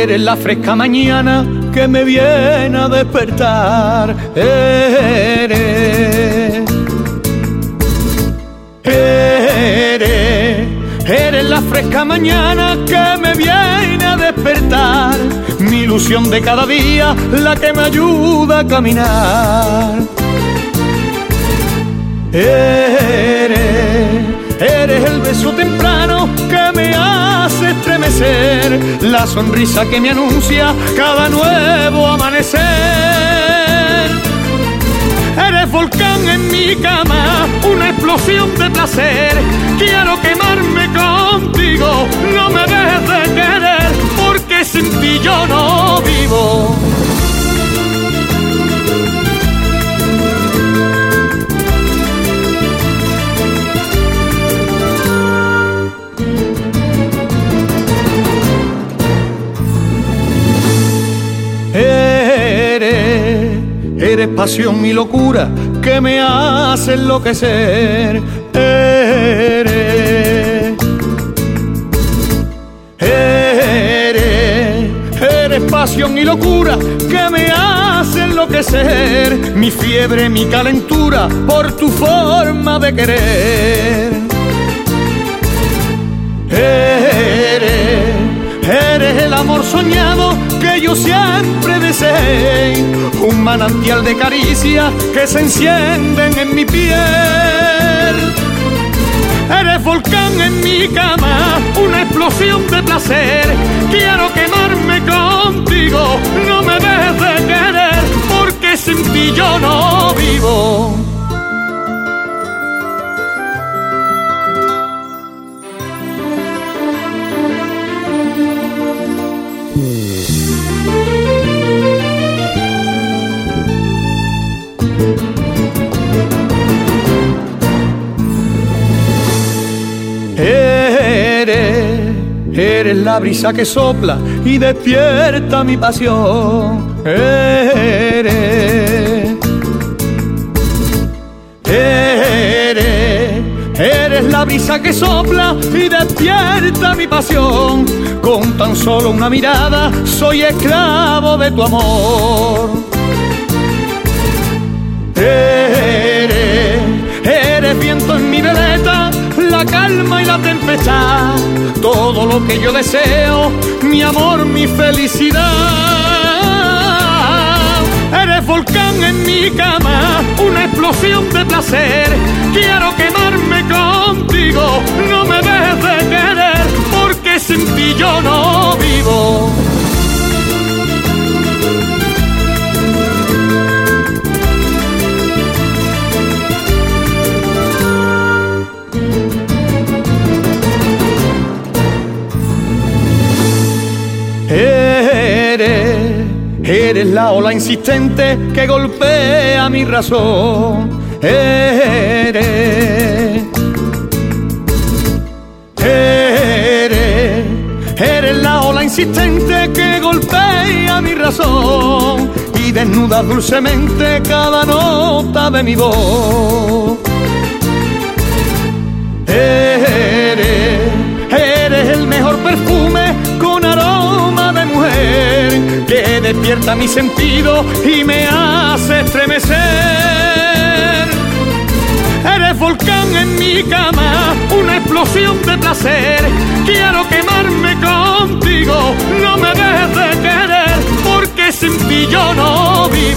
Eres la fresca mañana que me viene a despertar. Eres la fresca mañana que me viene a despertar. Mi ilusión de cada día, la que me ayuda a caminar. Eres el beso temprano que me hace estremecer, la sonrisa que me anuncia cada nuevo amanecer. Eres volcán en mi cama, una explosión de placer. Quiero quemarme contigo, no me dejes de querer, porque sin ti yo no vivo. Eres pasión y locura que me hace enloquecer. Eres pasión y locura que me hace enloquecer. Mi fiebre, mi calentura por tu forma de querer. Eres el amor soñado que yo siempre deseé, un manantial de caricias que se encienden en mi piel. Eres volcán en mi cama, una explosión de placer. Quiero quemarme contigo, no me dejes de querer, porque sin ti yo no vivo. Eres la brisa que sopla y despierta mi pasión. Eres la brisa que sopla y despierta mi pasión. Con tan solo una mirada soy esclavo de tu amor. Eres viento en mi veleta, la calma y la tempestad, todo lo que yo deseo, mi amor, mi felicidad. Eres volcán en mi cama, una explosión de placer. Quiero quemarme contigo, no me dejes de querer, porque sin ti yo no vivo. Eres la ola insistente que golpea mi razón. Eres la ola insistente que golpea mi razón y desnuda dulcemente cada nota de mi voz. Eres el mejor perfume con aroma de mujer que despierta mi sentido y me hace estremecer. Eres volcán en mi cama, una explosión de placer. Quiero quemarme contigo, no me dejes de querer, porque sin ti yo no vivo.